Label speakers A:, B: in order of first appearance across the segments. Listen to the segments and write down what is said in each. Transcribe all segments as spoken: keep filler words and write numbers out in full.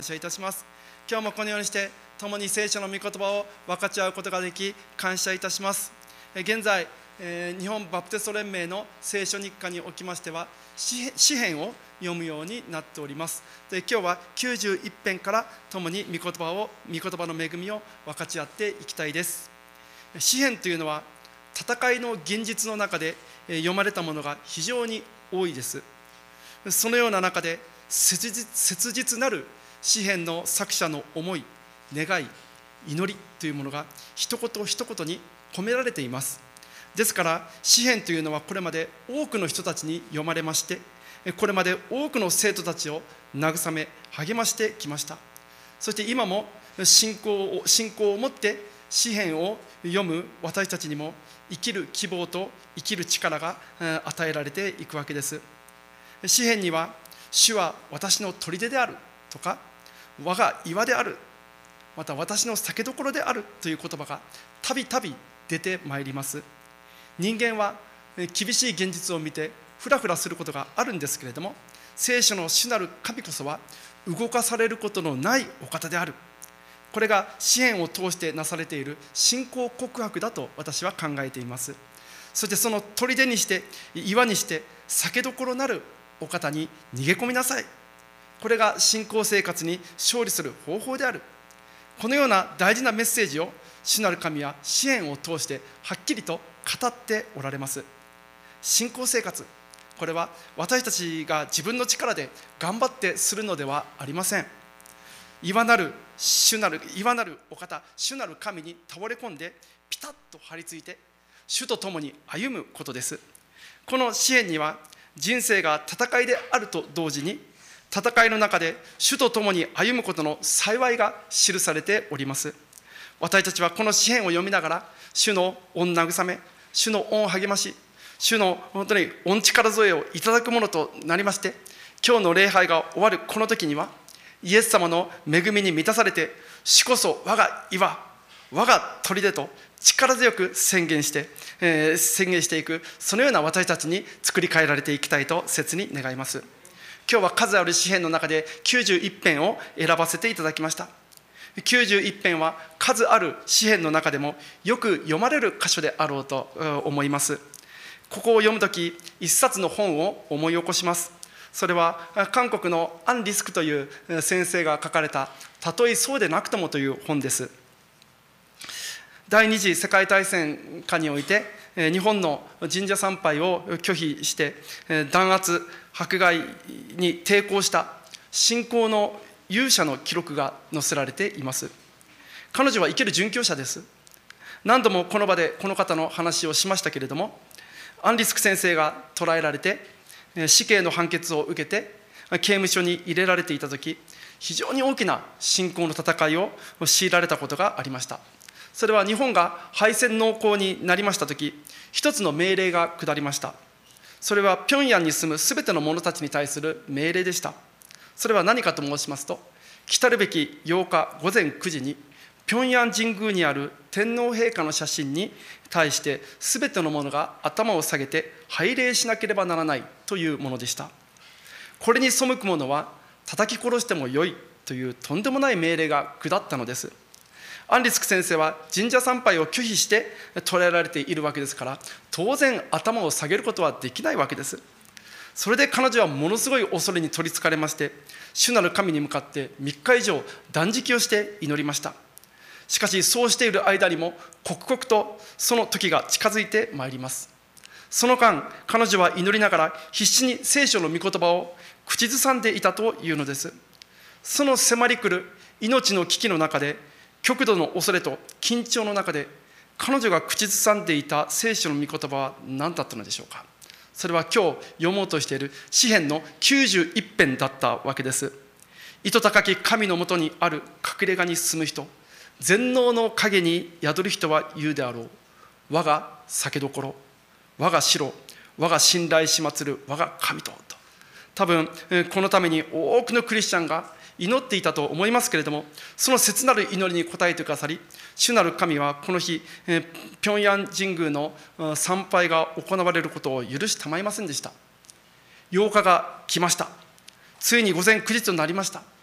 A: 感謝いたします。今日もこのようにして共に聖書の御言葉を分かち合うことができ感謝いたします。現在、えー、日本バプテスト連盟の聖書日課におきましては詩編を読むようになっております。で、今日はきゅうじゅういち編から共に御言葉を御言葉の恵みを分かち合っていきたいです。詩編というのは戦いの現実の中で読まれたものが非常に多いです。そのような中で切実、切実なる詩編の作者の思い、願い、祈りというものが一言一言に込められています。ですから詩編というのはこれまで多くの人たちに読まれまして、これまで多くの生徒たちを慰め励ましてきました。そして今も信仰を信仰を持って詩編を読む私たちにも生きる希望と生きる力が与えられていくわけです。詩編には主は私の砦であるとか、我が岩である、また私の酒どころであるという言葉がたびたび出てまいります。人間は厳しい現実を見てフラフラすることがあるんですけれども、聖書の主なる神こそは動かされることのないお方である。これが詩編を通してなされている信仰告白だと私は考えています。そしてその砦にして岩にして酒どころなるお方に逃げ込みなさい。これが信仰生活に勝利する方法である。このような大事なメッセージを主なる神は詩編を通してはっきりと語っておられます。信仰生活、これは私たちが自分の力で頑張ってするのではありません。岩なる主なる岩なるお方、主なる神に倒れ込んでピタッと張り付いて主と共に歩むことです。この詩編には人生が戦いであると同時に、戦いの中で主と共に歩むことの幸いが記されております。私たちはこの詩編を読みながら主の御慰め、主の御励まし、主の本当に御力添えをいただくものとなりまして、今日の礼拝が終わるこの時にはイエス様の恵みに満たされて、主こそ我が岩、我が砦と力強く宣言して、えー、宣言していく、そのような私たちに作り変えられていきたいと切に願います。今日は数ある詩編の中できゅうじゅういち編を選ばせていただきました。きゅうじゅういち編は数ある詩編の中でもよく読まれる箇所であろうと思います。ここを読むとき、一冊の本を思い起こします。それは韓国のアン・リスクという先生が書かれた「たとえそうでなくとも」という本です。第二次世界大戦下において日本の神社参拝を拒否して弾圧迫害に抵抗した信仰の勇者の記録が載せられています。彼女は生きる殉教者です。何度もこの場でこの方の話をしましたけれども、アン・リスク先生が捕らえられて死刑の判決を受けて刑務所に入れられていたとき、非常に大きな信仰の戦いを強いられたことがありました。それは日本が敗戦濃厚になりましたとき、一つの命令が下りました。それは平壌に住むすべての者たちに対する命令でした。それは何かと申しますと、来たるべきようか午前くじに平壌神宮にある天皇陛下の写真に対してすべての者が頭を下げて拝礼しなければならないというものでした。これに背く者は叩き殺してもよいというとんでもない命令が下ったのです。アン・リスク先生は神社参拝を拒否して捕らえられているわけですから、当然頭を下げることはできないわけです。それで彼女はものすごい恐れに取りつかれまして、主なる神に向かってみっか以上断食をして祈りました。しかしそうしている間にも刻々とその時が近づいてまいります。その間、彼女は祈りながら必死に聖書の御言葉を口ずさんでいたというのです。その迫り来る命の危機の中で、極度の恐れと緊張の中で彼女が口ずさんでいた聖書の御言葉は何だったのでしょうか。それは今日読もうとしている詩編のきゅうじゅういち編だったわけです。糸高き神のもとにある隠れ家に住む人、全能の影に宿る人は言うであろう。我が酒どころ、我が城、我が信頼しまつる我が神と。多分このために多くのクリスチャンが祈っていたと思いますけれども、その切なる祈りに応えてくださり、主なる神はこの日平壌神宮の参拝が行われることを許してまいりませんでした。ようかが来ました。ついに午前くじとなりました。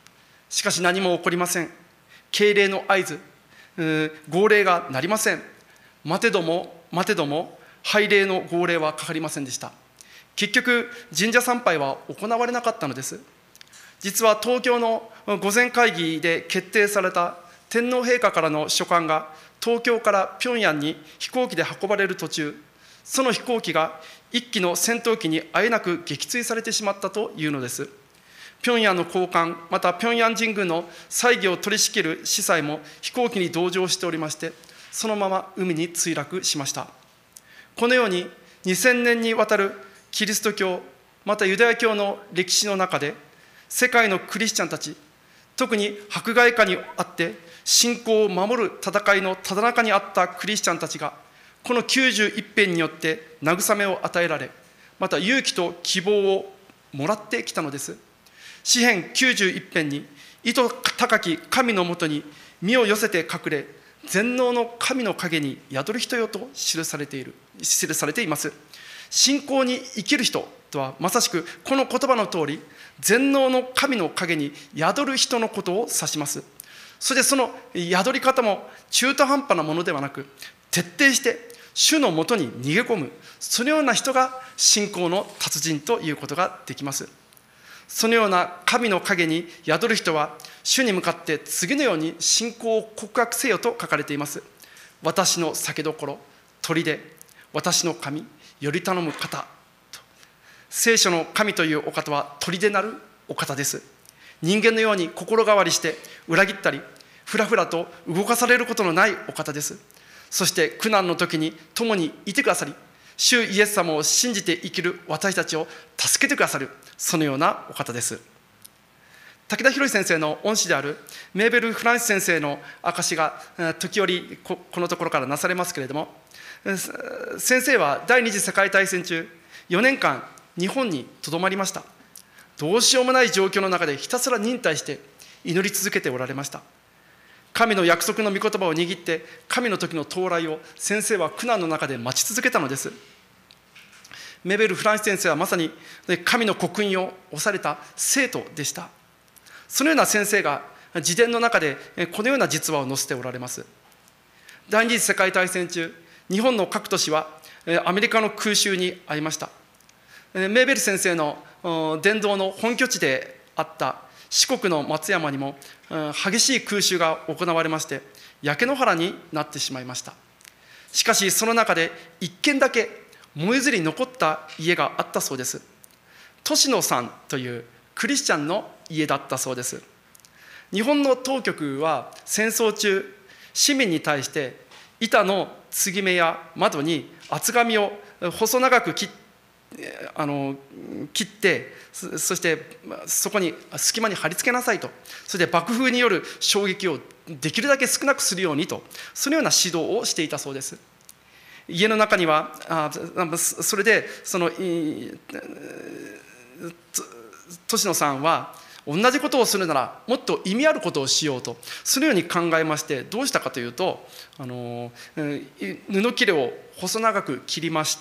A: しかし何も起こりません。敬礼の合図、号令が鳴りません。待てども待てども拝礼の号令はかかりませんでした。結局神社参拝は行われなかったのです。実は東京の御前会議で決定された天皇陛下からの書簡が東京から平壌に飛行機で運ばれる途中、その飛行機が一機の戦闘機にあえなく撃墜されてしまったというのです。平壌の高官、また平壌神宮の祭儀を取り仕切る司祭も飛行機に同乗しておりまして、そのまま海に墜落しました。このようににせんねんにわたるキリスト教、またユダヤ教の歴史の中で、世界のクリスチャンたち、特に迫害下にあって信仰を守る戦いのただ中にあったクリスチャンたちが、このきゅうじゅういち編によって慰めを与えられ、また勇気と希望をもらってきたのです。詩編きゅうじゅういち編に、意図高き神のもとに身を寄せて隠れ、全能の神の陰に宿る人よと記されている、記されています。信仰に生きる人とは、まさしくこの言葉の通り、全能の神の陰に宿る人のことを指します。そしてその宿り方も中途半端なものではなく、徹底して主のもとに逃げ込む、そのような人が信仰の達人ということができます。そのような神の陰に宿る人は、主に向かって次のように信仰を告白せよと書かれています。私の酒どころ、砦、私の神、より頼む方と。聖書の神というお方は砦なるお方です。人間のように心変わりして裏切ったり、ふらふらと動かされることのないお方です。そして苦難の時に共にいてくださり、主イエス様を信じて生きる私たちを助けてくださる、そのようなお方です。武田博先生の恩師であるメーベル・フランシス先生の証しが時折このところからなされますけれども、先生は第二次世界大戦中よねんかん日本にとどまりました。どうしようもない状況の中でひたすら忍耐して祈り続けておられました。神の約束の御言葉を握って神の時の到来を先生は苦難の中で待ち続けたのです。メーベル・フランシス先生はまさに神の刻印を押された生徒でした。そのような先生が自伝の中でこのような実話を載せておられます。第二次世界大戦中、日本の各都市はアメリカの空襲に遭いました。メーベル先生の伝道の本拠地であった四国の松山にも激しい空襲が行われまして、焼け野原になってしまいました。しかしその中で一軒だけ燃えずに残った家があったそうです。年野さんというクリスチャンの家だったそうです。日本の当局は戦争中、市民に対して板の継ぎ目や窓に厚紙を細長く切ってあの切って、そしてそこに隙間に貼り付けなさいと、そして爆風による衝撃をできるだけ少なくするようにと、そのような指導をしていたそうです。家の中にはあそれでその年野さんは同じことをするならもっと意味あることをしようと、そのように考えまして、どうしたかというと、あの布切れを細長く切りまして、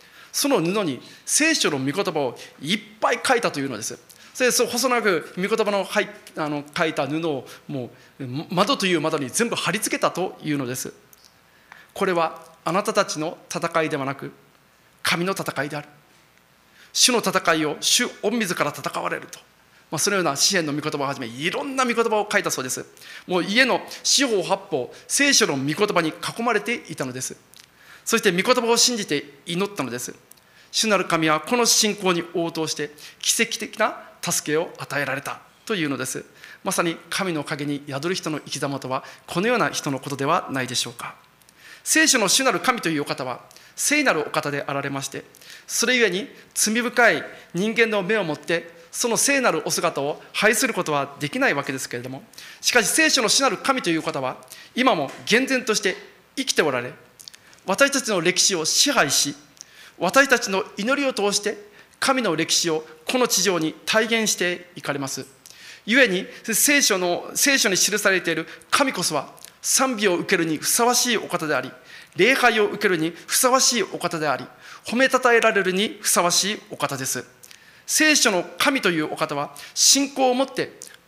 A: その布に聖書の御言葉をいっぱい書いたというのです。それでそう細長く御言葉の書いあの書いた布をもう窓という窓に全部貼り付けたというのです。これはあなたたちの戦いではなく神の戦いである。主の戦いを主御自ら戦われると、まあ、そのような詩篇の御言葉をはじめいろんな御言葉を書いたそうです。もう家の四方八方聖書の御言葉に囲まれていたのです。そして御言葉を信じて祈ったのです。主なる神はこの信仰に応答して奇跡的な助けを与えられたというのです。まさに神の陰に宿る人の生き様とはこのような人のことではないでしょうか。聖書の主なる神というお方は聖なるお方であられまして、それゆえに罪深い人間の目をもってその聖なるお姿を拝することはできないわけですけれども、しかし聖書の主なる神という方は今も厳然として生きておられ、私たちの歴史を支配し、私たちの祈りを通して神の歴史をこの地上に体現していかれます。ゆえに聖書の聖書に記されている神こそは賛美を受けるにふさわしいお方であり、礼拝を受けるにふさわしいお方であり、褒めたたえられるにふさわしいお方です。聖書の神というお方は信仰をもって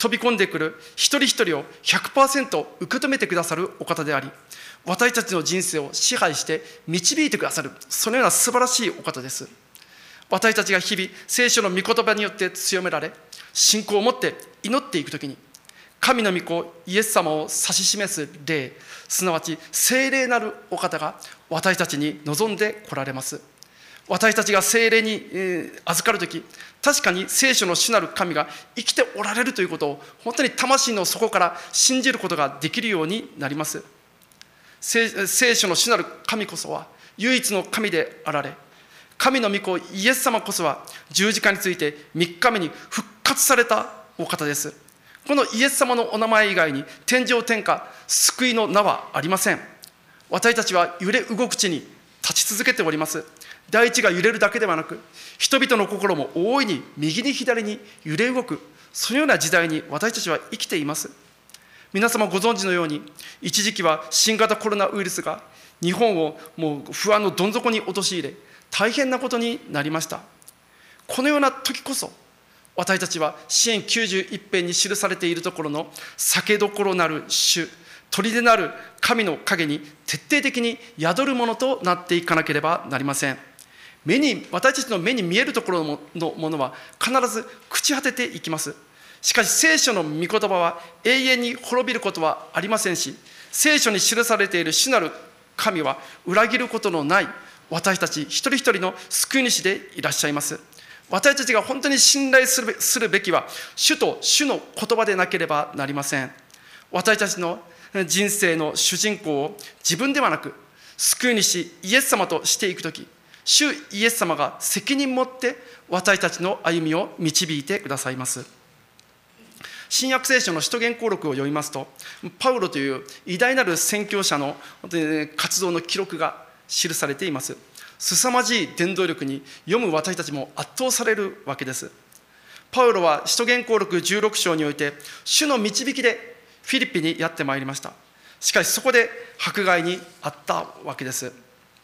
A: 飛び込んでくる一人一人を ひゃくパーセント 受け止めてくださるお方であり、私たちの人生を支配して導いてくださる、そのような素晴らしいお方です。私たちが日々聖書の御言葉によって強められ、信仰を持って祈っていくときに、神の御子イエス様を指し示す霊、すなわち聖霊なるお方が私たちに望んで来られます。私たちが聖霊に預かるとき、確かに聖書の主なる神が生きておられるということを本当に魂の底から信じることができるようになります。聖書の主なる神こそは唯一の神であられ、神の御子イエス様こそは十字架についてみっかめに復活されたお方です。このイエス様のお名前以外に天上天下救いの名はありません。私たちは揺れ動く地に立ち続けております。大地が揺れるだけではなく、人々の心も大いに右に左に揺れ動く、そのような時代に私たちは生きています。皆様ご存知のように、一時期は新型コロナウイルスが日本をもう不安のどん底に陥れ、大変なことになりました。このような時こそ、私たちは詩編きゅうじゅういち編に記されているところの酒どころなる主、砦なる神の影に徹底的に宿るものとなっていかなければなりません。目に、私たちの目に見えるところのものは必ず朽ち果てていきます。しかし聖書の御言葉は永遠に滅びることはありませんし、聖書に記されている主なる神は裏切ることのない私たち一人一人の救い主でいらっしゃいます。私たちが本当に信頼するべ、するべきは主と主の言葉でなければなりません。私たちの人生の主人公を自分ではなく救い主イエス様としていくとき、主イエス様が責任持って私たちの歩みを導いてくださいます。新約聖書の使徒言行録を読みますと、パウロという偉大なる宣教者の活動の記録が記されています。凄まじい伝道力に読む私たちも圧倒されるわけです。パウロは使徒言行録じゅうろく章において、主の導きでフィリピにやってまいりました。しかしそこで迫害にあったわけです。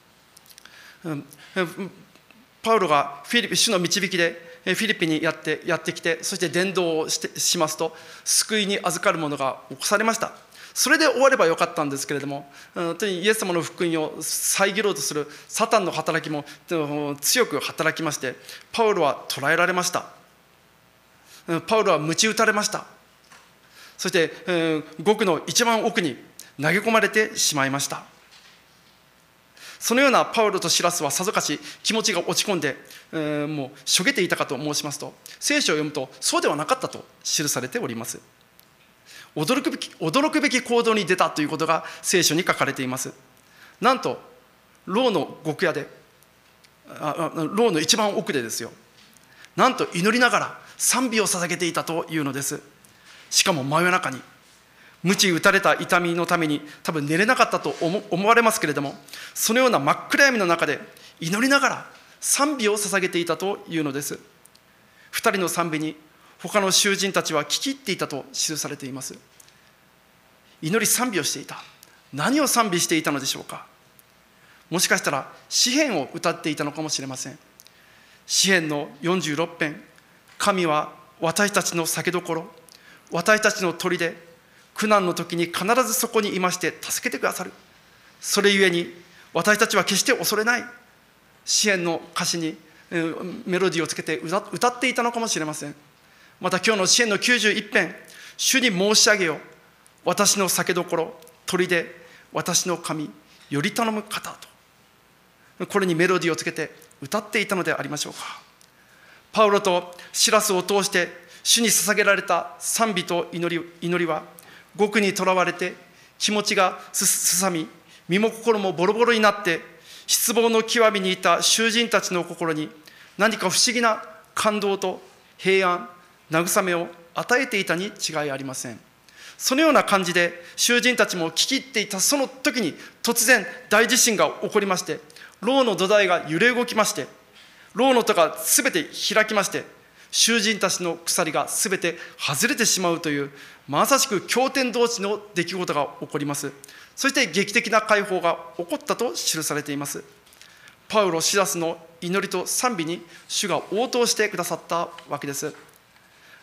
A: パウロがフィリピ主の導きでフィリピンにやって、やってきて、そして伝道をしてしますと、救いに預かる者が起こされました。それで終わればよかったんですけれども、本当にイエス様の福音を遮ろうとするサタンの働きも強く働きまして、パウロは捕らえられました。パウロは鞭打たれました。そして獄の一番奥に投げ込まれてしまいました。そのようなパウロとシラスはさぞかし気持ちが落ち込んで、えー、もうしょげていたかと申しますと、聖書を読むとそうではなかったと記されております。驚くべき、驚くべき行動に出たということが聖書に書かれています。なんと牢の獄屋で、あ牢の一番奥でですよ、なんと祈りながら賛美を捧げていたというのです。しかも真夜中に。鞭打たれた痛みのために多分寝れなかったと思われますけれども、そのような真っ暗闇の中で祈りながら賛美を捧げていたというのです。二人の賛美に他の囚人たちは聞き入っていたと記されています。祈り賛美をしていた。何を賛美していたのでしょうか。もしかしたら詩篇を歌っていたのかもしれません。詩篇のよんじゅうろく編、神は私たちの酒どころ、私たちの砦、苦難の時に必ずそこにいまして助けてくださる。それゆえに私たちは決して恐れない。詩篇の歌詞にメロディーをつけて歌っていたのかもしれません。また今日の詩篇のきゅうじゅういち編、主に申し上げよ、私の酒どころ、砦、私の神、より頼む方と、これにメロディーをつけて歌っていたのでありましょうか。パウロとシラスを通して主に捧げられた賛美と祈り、祈りは獄にとらわれて気持ちがすさみ、身も心もボロボロになって失望の極みにいた囚人たちの心に何か不思議な感動と平安、慰めを与えていたに違いありません。そのような感じで囚人たちも聞き入っていたその時に突然大地震が起こりまして、牢の土台が揺れ動きまして、牢の戸がすべて開きまして、囚人たちの鎖がすべて外れてしまうというまさしく驚天動地の出来事が起こります。そして劇的な解放が起こったと記されています。パウロ・シラスの祈りと賛美に主が応答してくださったわけです。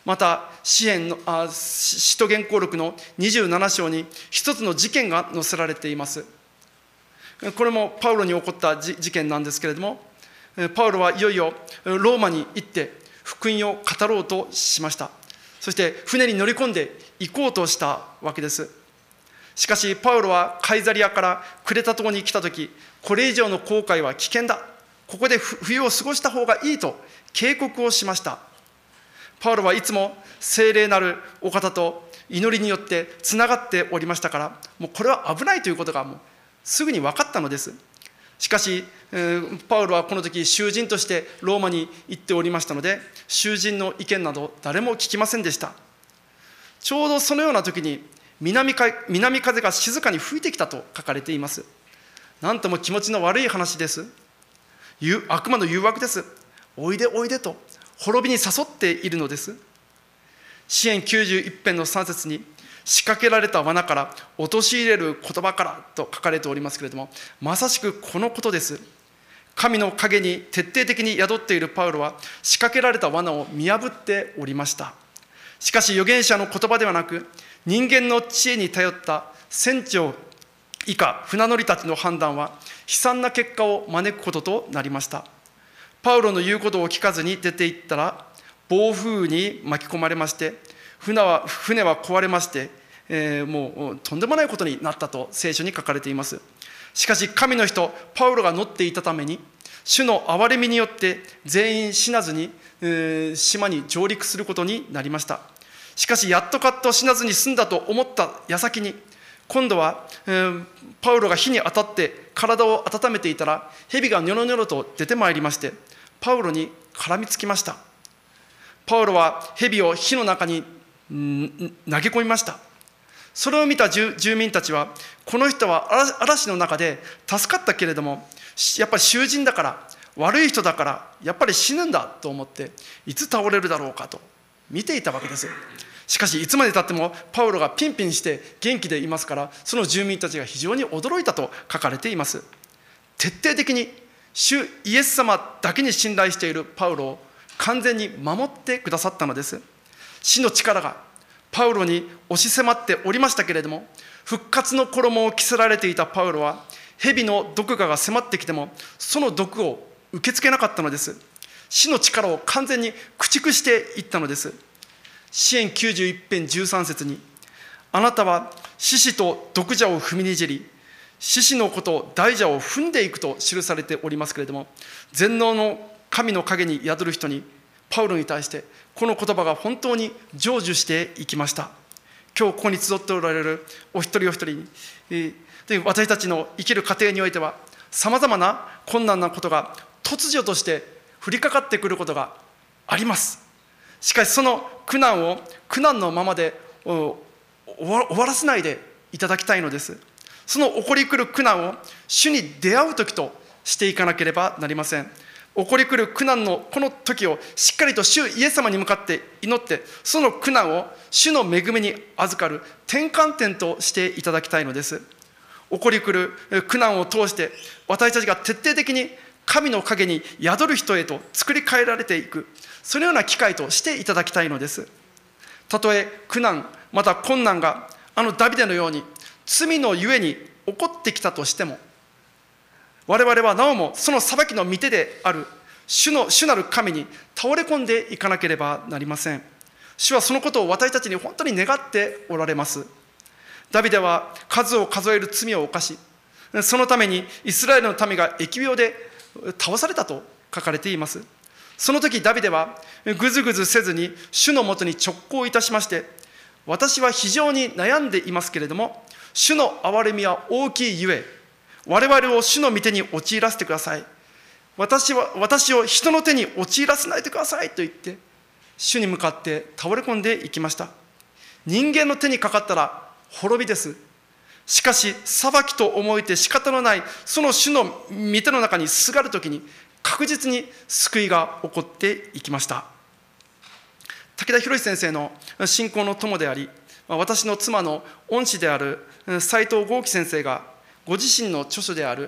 A: また詩篇のあ使徒言行録のにじゅうなな章に一つの事件が載せられています。これもパウロに起こった事件なんですけれども、パウロはいよいよローマに行って福音を語ろうとしました。そして船に乗り込んで行こうとしたわけです。しかしパウロはカイザリアからクレタ島に来たとき、これ以上の航海は危険だ、ここで冬を過ごした方がいいと警告をしました。パウロはいつも聖霊なるお方と祈りによってつながっておりましたから、もうこれは危ないということがもうすぐに分かったのです。しかし、えー、パウロはこの時囚人としてローマに行っておりましたので、囚人の意見など誰も聞きませんでした。ちょうどそのような時に南か南風が静かに吹いてきたと書かれています。なんとも気持ちの悪い話です。悪魔の誘惑です。おいでおいでと滅びに誘っているのです。詩篇きゅうじゅういち編のさん節に、仕掛けられた罠から陥れる言葉からと書かれておりますけれども、まさしくこのことです。神の影に徹底的に宿っているパウロは仕掛けられた罠を見破っておりました。しかし預言者の言葉ではなく、人間の知恵に頼った船長以下船乗りたちの判断は悲惨な結果を招くこととなりました。パウロの言うことを聞かずに出て行ったら、暴風に巻き込まれまして、船は船は壊れまして、えー、もうとんでもないことになったと聖書に書かれています。しかし神の人パウロが乗っていたために、主の憐れみによって全員死なずに、えー、島に上陸することになりました。しかしやっとかっと死なずに済んだと思った矢先に、今度は、えー、パウロが火に当たって体を温めていたら、蛇がニョロニョロと出てまいりまして、パウロに絡みつきました。パウロは蛇を火の中に投げ込みました。それを見た 住, 住民たちは、この人は嵐の中で助かったけれども、やっぱり囚人だから、悪い人だからやっぱり死ぬんだと思って、いつ倒れるだろうかと見ていたわけです。しかしいつまでたってもパウロがピンピンして元気でいますから、その住民たちが非常に驚いたと書かれています。徹底的に主イエス様だけに信頼しているパウロを完全に守ってくださったのです。死の力がパウロに押し迫っておりましたけれども、復活の衣を着せられていたパウロは、蛇の毒牙が迫ってきてもその毒を受け付けなかったのです。死の力を完全に駆逐していったのです。詩篇きゅうじゅういち編じゅうさん節に、あなたは獅子と毒蛇を踏みにじり、獅子の子と大蛇を踏んでいくと記されておりますけれども、全能の神の影に宿る人に、パウロに対してこの言葉が本当に成就していきました。今日ここに集っておられるお一人お一人に、えー、私たちの生きる過程においては、さまざまな困難なことが突如として降りかかってくることがあります。しかしその苦難を苦難のままで終わらせないでいただきたいのです。その起こり来る苦難を主に出会う時としていかなければなりません。起こり来る苦難のこの時をしっかりと主イエス様に向かって祈って、その苦難を主の恵みに預かる転換点としていただきたいのです。起こり来る苦難を通して私たちが徹底的に神の影に宿る人へと作り変えられていく、そのような機会としていただきたいのです。たとえ苦難また困難があのダビデのように罪のゆえに起こってきたとしても、我々はなおもその裁きの御手である主の主なる神に倒れ込んでいかなければなりません。主はそのことを私たちに本当に願っておられます。ダビデは数を数える罪を犯し、そのためにイスラエルの民が疫病で倒されたと書かれています。その時ダビデはぐずぐずせずに主のもとに直行いたしまして、私は非常に悩んでいますけれども、主の憐れみは大きいゆえ、我々を主の御手に陥らせてください。私は私を人の手に陥らせないでくださいと言って、主に向かって倒れ込んでいきました。人間の手にかかったら滅びです。しかし裁きと思えて仕方のないその主の御手の中にすがるときに、確実に救いが起こっていきました。武田博先生の信仰の友であり、私の妻の恩師である斉藤豪樹先生がご自身の著書である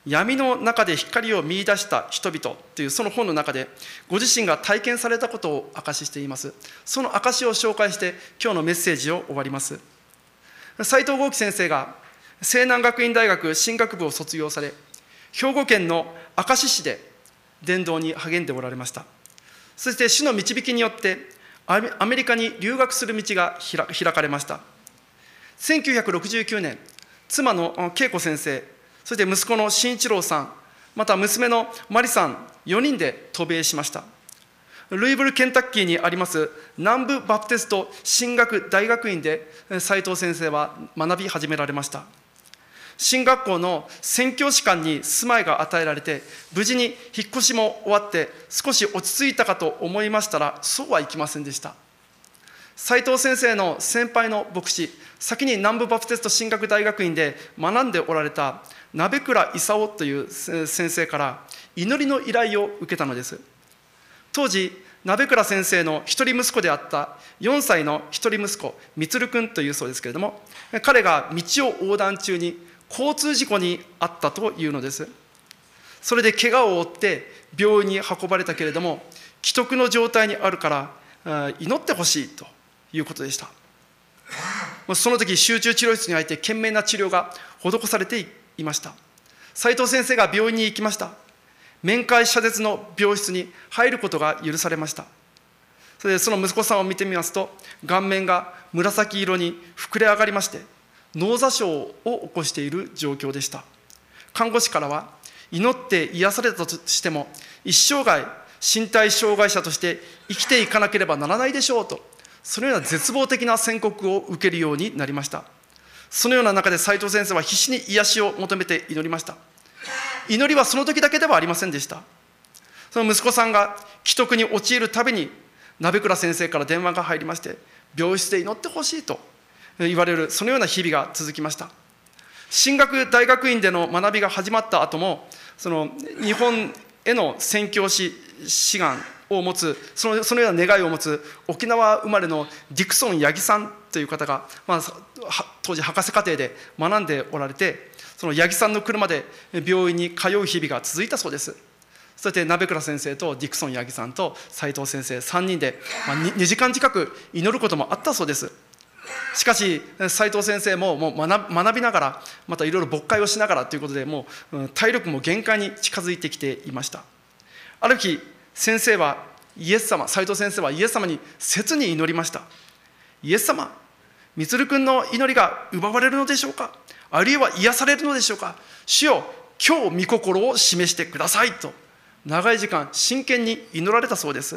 A: 闇の中で光を見出した人々というその本の中で、ご自身が体験されたことを証ししています。その証しを紹介して今日のメッセージを終わります。斉藤豪樹先生が西南学院大学神学部を卒業され、兵庫県の明石市で伝道に励んでおられました。そして主の導きによってアメリカに留学する道が開かれました。せんきゅうひゃくろくじゅうきゅうねん、妻の恵子先生、そして息子の慎一郎さん、また娘のマリさん、よにんで渡米しました。ルイブル、ケンタッキーにあります南部バプテスト神学大学院で斉藤先生は学び始められました。神学校の宣教師官に住まいが与えられて、無事に引っ越しも終わって少し落ち着いたかと思いましたら、そうはいきませんでした。斉藤先生の先輩の牧師、先に南部バプテスト神学大学院で学んでおられた鍋倉勲という先生から祈りの依頼を受けたのです。当時鍋倉先生の一人息子であったよんさいの一人息子充君というそうですけれども、彼が道を横断中に交通事故に遭ったというのです。それで怪我を負って病院に運ばれたけれども、危篤の状態にあるから祈ってほしいということでした。その時集中治療室に入って懸命な治療が施されていました。斉藤先生が病院に行きました。面会謝絶の病室に入ることが許されました。それでその息子さんを見てみますと、顔面が紫色に膨れ上がりまして脳挫傷を起こしている状況でした。看護師からは、祈って癒されたとしても一生涯身体障害者として生きていかなければならないでしょうと、そのような絶望的な宣告を受けるようになりました。そのような中で斉藤先生は必死に癒しを求めて祈りました。祈りはその時だけではありませんでした。その息子さんが危篤に陥るたびに鍋倉先生から電話が入りまして、病室で祈ってほしいと言われる、そのような日々が続きました。神学大学院での学びが始まった後も、その日本への宣教師志願を持つ、その、そのような願いを持つ沖縄生まれのディクソン八木さんという方が、まあ、当時博士課程で学んでおられて、その八木さんの車で病院に通う日々が続いたそうです。そして鍋倉先生とディクソン八木さんと斉藤先生さんにんで、まあ、にじかん近く祈ることもあったそうです。しかし斉藤先生ももう 学, 学びながら、またいろいろ牧会をしながらということで、もう体力も限界に近づいてきていました。ある日、先生はイエス様、斉藤先生はイエス様に切に祈りました。イエス様、充君の祈りが奪われるのでしょうか、あるいは癒されるのでしょうか、主よ、今日御心を示してくださいと、長い時間真剣に祈られたそうです。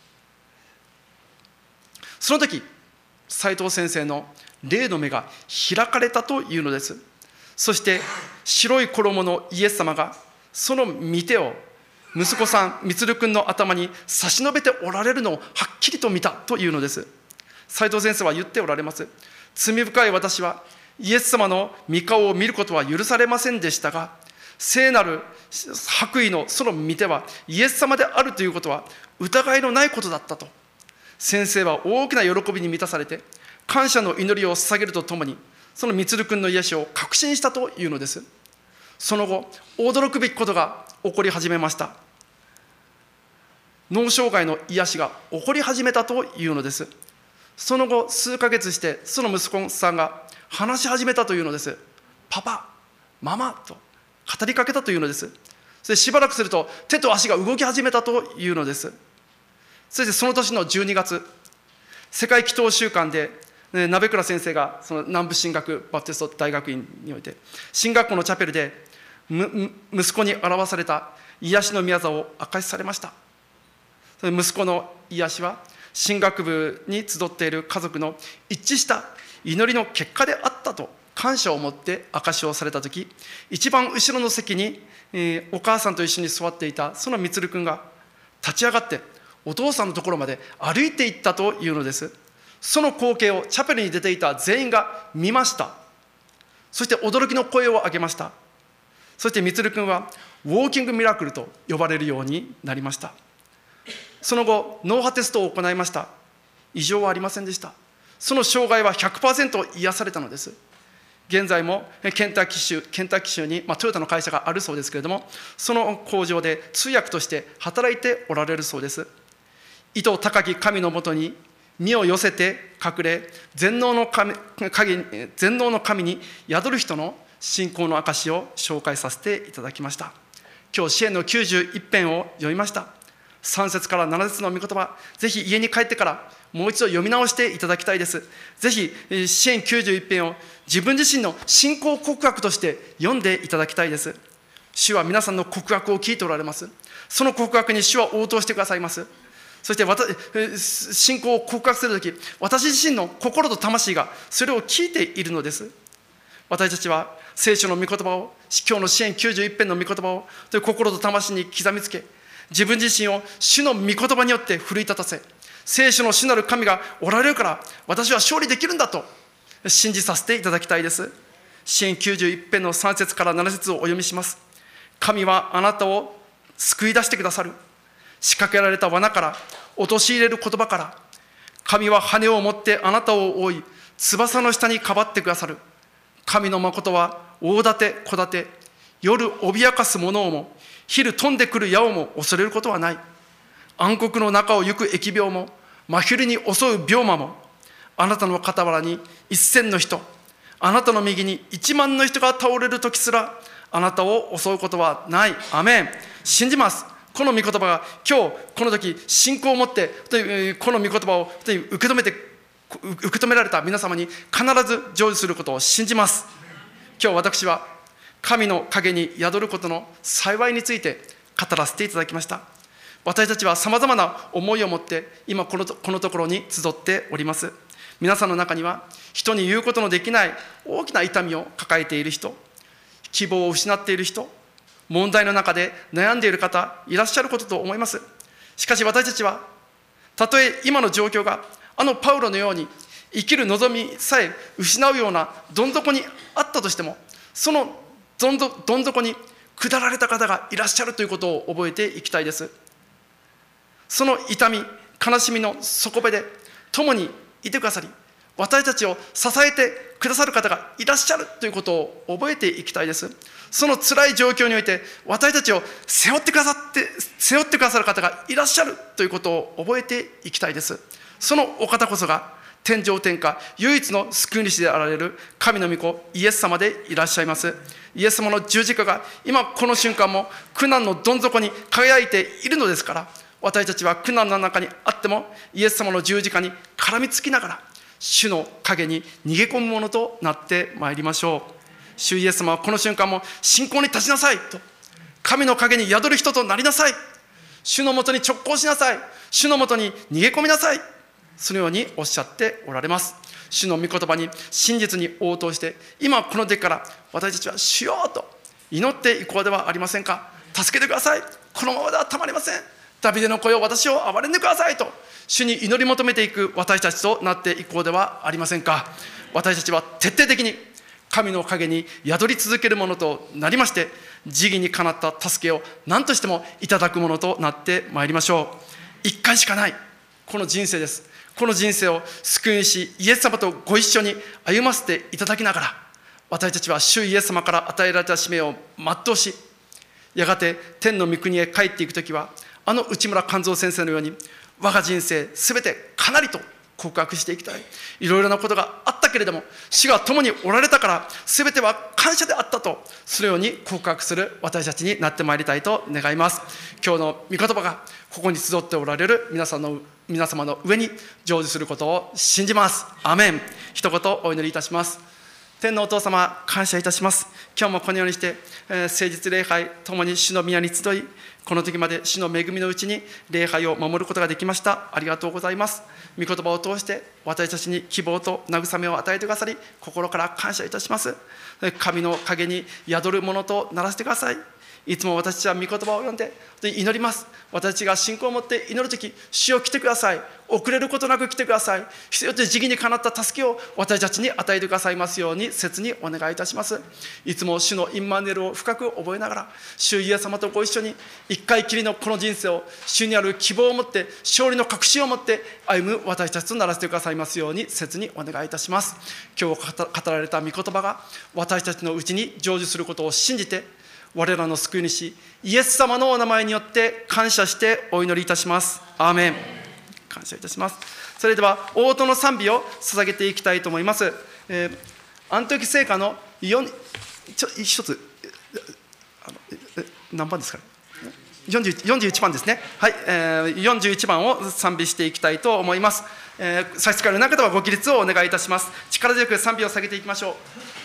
A: その時、斉藤先生の霊の目が開かれたというのです。そして白い衣のイエス様がその御手を息子さん充君の頭に差し伸べておられるのをはっきりと見たというのです。斉藤先生は言っておられます。罪深い私はイエス様の御顔を見ることは許されませんでしたが、聖なる白衣のその御手はイエス様であるということは疑いのないことだったと、先生は大きな喜びに満たされて、感謝の祈りを捧げるとともに、その充君の癒しを確信したというのです。その後、驚くべきことが起こり始めました。脳障害の癒しが起こり始めたというのです。その後、数ヶ月して、その息子さんが話し始めたというのです。パパ、ママと語りかけたというのです。それしばらくすると、手と足が動き始めたというのです。そしてその年のじゅうにがつ、世界祈祷週間で、ね、鍋倉先生がその南部神学バプテスト大学院において、神学校のチャペルでむ息子に表された癒しの御業を明かしされました。その息子の癒しは、神学部に集っている家族の一致した祈りの結果であったと感謝を持って証しをされたとき、一番後ろの席に、えー、お母さんと一緒に座っていたその充君が立ち上がってお父さんのところまで歩いていったというのです。その光景をチャペルに出ていた全員が見ました。そして驚きの声を上げました。そして充君はウォーキングミラクルと呼ばれるようになりました。その後、脳波テストを行いました。異常はありませんでした。その障害は ひゃくパーセント 癒されたのです。 現在もケンタッキー州、ケンタッキー州に、まあ、トヨタの会社があるそうですけれども、その工場で通訳として働いておられるそうです。意図高き神のもとに身を寄せて隠れ、全能の 神, 全能の神に宿る人の信仰の証を紹介させていただきました。今日、詩篇のきゅうじゅういち編を読みました。さん節からなな節の御言葉、ぜひ家に帰ってからもう一度読み直していただきたいです。ぜひ詩篇きゅうじゅういち編を自分自身の信仰告白として読んでいただきたいです。主は皆さんの告白を聞いておられます。その告白に主は応答してくださいます。そして信仰を告白するとき、私自身の心と魂がそれを聞いているのです。私たちは聖書の御言葉を、今日の詩篇きゅうじゅういち編の御言葉を心と魂に刻みつけ、自分自身を主の御言葉によって奮い立たせ、聖書の主なる神がおられるから私は勝利できるんだと信じさせていただきたいです。詩篇きゅうじゅういち編のさん節からなな節をお読みします。神はあなたを救い出してくださる。仕掛けられた罠から、陥れる言葉から、神は羽を持ってあなたを覆い、翼の下にかばってくださる。神の誠は大盾小盾、夜脅かす者をも、昼飛んでくる矢をも恐れることはない。暗黒の中を行く疫病も、真昼に襲う病魔も、あなたの傍らに一千の人、あなたの右に一万の人が倒れる時すら、あなたを襲うことはない。アメン。信じます。この御言葉が今日この時信仰を持ってこの御言葉を受け止めて受け止められた皆様に必ず成就することを信じます。今日私は神の影に宿ることの幸いについて語らせていただきました。私たちはさまざまな思いを持って今このこのところに集っております。皆さんの中には人に言うことのできない大きな痛みを抱えている人、希望を失っている人、問題の中で悩んでいる方いらっしゃることと思います。しかし私たちはたとえ今の状況があのパウロのように生きる望みさえ失うようなどん底にあったとしても、そのどんどどん底に下られた方がいらっしゃるということを覚えていきたいです。その痛み悲しみの底辺で共にいてくださり、私たちを支えてくださる方がいらっしゃるということを覚えていきたいです。その辛い状況において私たちを背負ってくださって背負ってくださる方がいらっしゃるということを覚えていきたいです。そのお方こそが天上天下唯一の救い主であられる神の御子イエス様でいらっしゃいます。イエス様の十字架が今この瞬間も苦難のどん底に輝いているのですから、私たちは苦難の中にあってもイエス様の十字架に絡みつきながら主の影に逃げ込むものとなってまいりましょう。主イエス様はこの瞬間も信仰に立ちなさいと、神の影に宿る人となりなさい、主のもとに直行しなさい、主のもとに逃げ込みなさい、そのようにおっしゃっておられます。主の御言葉に真実に応答して、今この時から私たちは主よと祈っていこうではありませんか。助けてください、このままではたまりません、ダビデの声を私を憐れんでくださいと主に祈り求めていく私たちとなっていこうではありませんか。私たちは徹底的に神の影に宿り続けるものとなりまして、慈義にかなった助けを何としてもいただくものとなってまいりましょう。一回しかないこの人生です。この人生を救い主イエス様とご一緒に歩ませていただきながら、私たちは主イエス様から与えられた使命を全うし、やがて天の御国へ帰っていくときは、あの内村勘三先生のように我が人生すべてかなりと告白していきたい。いろいろなことがあったけれども主が共におられたから全ては感謝であったと、そのように告白する私たちになってまいりたいと願います。今日の御言葉がここに集っておられる皆さんの皆様の上に成就することを信じます。アメン。一言お祈りいたします。天のお父様、感謝いたします。今日もこのようにして、えー、誠実礼拝ともに主の宮に集い、この時まで主の恵みのうちに礼拝を守ることができました。ありがとうございます。御言葉を通して私たちに希望と慰めを与えてくださり、心から感謝いたします。神の影に宿るものとならせてください。いつも私たちは御言葉を読んで祈ります。私たちが信仰を持って祈るとき、主よ来てください。 遅れることなく来てください。必要と時期にかなった助けを私たちに与えてくださいますように切にお願いいたします。いつも主のインマヌエルを深く覚えながら、主イエス様とご一緒に一回きりのこの人生を主にある希望を持って、勝利の確信を持って歩む私たちとならせてくださいますように切にお願いいたします。今日語られた御言葉が私たちのうちに成就することを信じて、我らの救い主イエス様のお名前によって感謝してお祈りいたします。アーメン。感謝いたします。それでは応答の賛美を捧げていきたいと思います。えー、アントキ聖歌のよんちょ一つあの何番ですかね。よんじゅう、よんじゅういちばんですね。はい、えー、よんじゅういちばんを賛美していきたいと思います。えー、差し支えのない方はご起立をお願いいたします。力強く賛美を下げていきましょう。